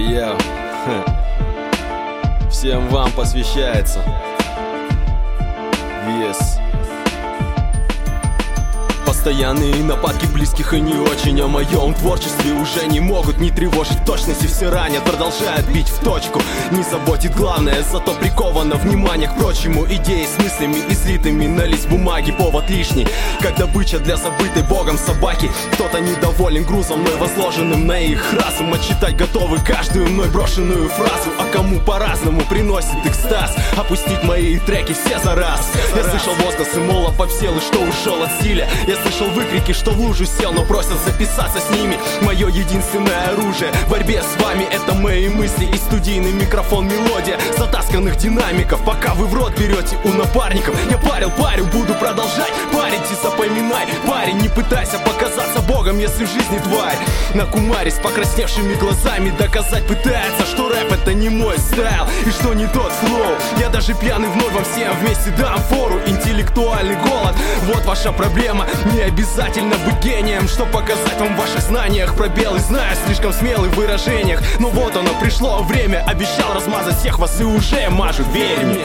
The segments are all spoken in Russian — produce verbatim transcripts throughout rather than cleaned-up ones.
Йо, всем вам посвящается Вес. Постоянные нападки близких и не очень о моем творчестве уже не могут не тревожить точности. Все ранят, продолжают бить в точку. Не заботит главное, зато приковано внимание к прочему. Идеи с мыслями и слитыми на лист бумаги. Повод лишний, как добыча для забытой богом собаки. Кто-то недоволен грузом мной возложенным на их разум. Отчитать готовы каждую мной брошенную фразу. А кому по-разному приносит экстаз опустить мои треки все за раз. Я слышал возгласы, мол, попсел и что ушел от стиля. Я слышал выкрики, что в лужу сел, но просят записаться с ними. Мое единственное оружие в борьбе с вами — это мои мысли и студийный микрофон, мелодия затасканных динамиков. Пока вы в рот берете у напарников, я парил, парю, буду продолжать парить и запоминай. Парень, не пытайся показаться богом, если в жизни тварь. На кумаре с покрасневшими глазами доказать пытается, что рэп — это не мой стайл и что не тот флоу. Я даже пьяный вновь вам всем вместе дам фору. Интеллектуальный голод — вот ваша проблема. Не обязательно быть гением, чтоб показать вам в ваших знаниях пробелы. Знаю, слишком смелый в выражениях, но вот оно пришло время. Обещал размазать всех вас и уже мажу, верь мне.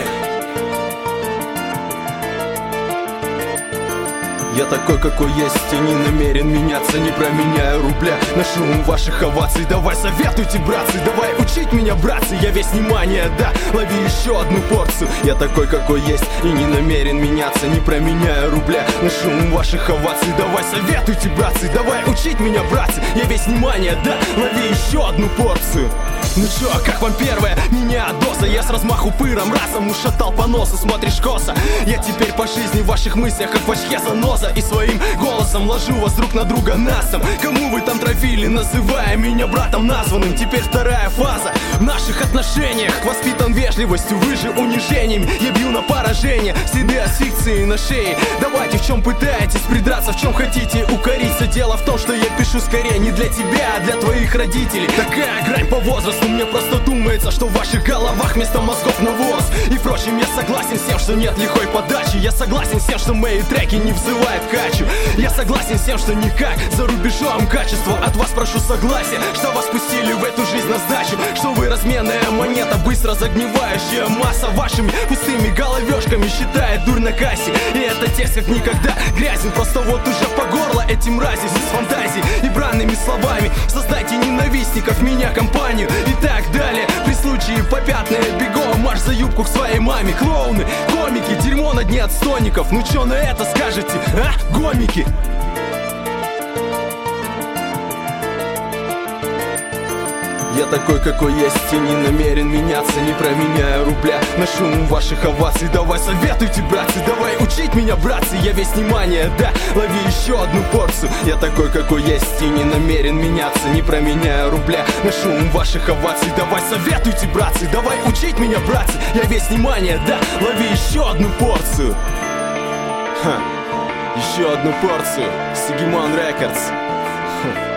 Я такой, какой есть, и не намерен меняться, не променяю рубля на шум ваших оваций. Давай советуйте, братцы, давай учить меня, братцы. Я весь внимание, да, лови еще одну порцию. Я такой, какой есть, и не намерен меняться, не променяю рубля на шум ваших оваций. Давай советуйте, братцы, давай учить меня, братцы. Я весь внимание, да, лови еще одну порцию. Ну чё, а как вам первая меня доза? Я с размаху пыром разом ушатал по носу, смотришь косо. Я теперь по жизни в ваших мыслях, как в очке заноза. И своим голосом ложу вас друг на друга насом. Кому вы там травили, называя меня братом названным? Теперь вторая фаза в наших отношениях. Воспитан вежливостью, вы же унижениями. Я бью на поражение, следы асфикции на шее. Давайте, в чем пытаетесь придраться, в чем хотите укориться. Дело в том, что я пишу скорее не для тебя, а для твоих родителей. Такая грань по возрасту, мне просто думается, что в ваших головах вместо мозгов навоз. И впрочем, я согласен с тем, что нет лихой подачи. Я согласен с тем, что мои треки не взывают качу. Я согласен с тем, что никак за рубежом качество. От вас прошу согласия, что вас пустили в эту жизнь на сдачу. Что вы разменная монета, быстро загнивающая масса. Вашими пустыми головешками считает дурь на кассе. И это текст как никогда грязен. Просто вот уже по горло эти мрази с фантазией и бранными словами. Создайте ненавистников, меня, компанию и так далее. При случае попятная бегом марш за юбку к своей маме. Клоуны, комики, дерьмо на дне отстойников. Ну чё на это скажете, а, гомики? Я такой, какой есть, и не намерен меняться, не променяю рубля на шум ваших оваций. Давай советуйте, братцы, давай учить меня, братцы. Я весь внимание, да, лови еще одну порцию. Я такой, какой есть, и не намерен меняться, не променяю рубля на шум ваших оваций. Давай советуйте, братцы, давай учить меня, братцы. Я весь внимание, да, лови еще одну порцию. Ха, еще одну порцию. Sigimon Records. Ха.